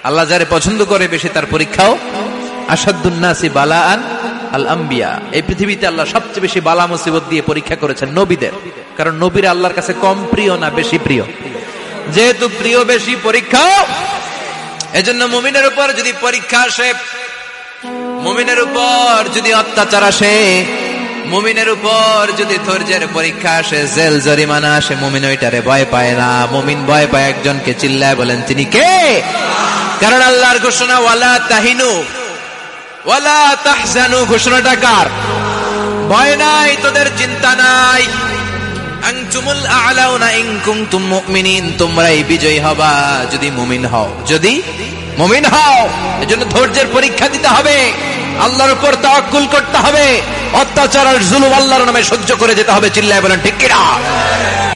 আল্লাহ যারে পছন্দ করে বেশি তার পরীক্ষাও। আসাদুন নাসি বালাআন আল আম্বিয়া, এই পৃথিবীতে আল্লাহ সবচেয়ে বেশি বালা মুসিবত দিয়ে পরীক্ষা করেছেন নবীদের, কারণ নবীরা আল্লাহর কাছে কম প্রিয় না বেশি প্রিয়। যেহেতু প্রিয় বেশি পরীক্ষা, এজন্য মুমিনের উপর যদি পরীক্ষা আসে, মুমিনের উপর যদি অত্যাচার আসে, মুমিনের উপর যদি ধৈর্যের পরীক্ষা আসে, জেল জরিমানা আসে, মুমিন ওইটারে ভয় পায় না। মুমিন ভয় পায় একজনকে, চিল্লায় বলেন তিনি কে? কারণ আল্লাহর ঘোষণা ওয়ালা তাহিনু ওয়ালা তাহজানু, ঘোষণাটা কার? ভয় নাই, তোদের চিন্তা নাই। আনতুমুল আ'লাউনা ইন কুনতুম মুমিনিন, তোমরাই বিজয়ী হবা যদি মুমিন হও, যদি মুমিন হও। এজন্য ধৈর্যের পরীক্ষা দিতে হবে, আল্লাহর উপর তাওয়াক্কুল করতে হবে, অত্যাচার আর জুলুম আল্লাহর নামে সহ্য করে যেতে হবে। চিল্লায় বলেন ঠিক কিনা?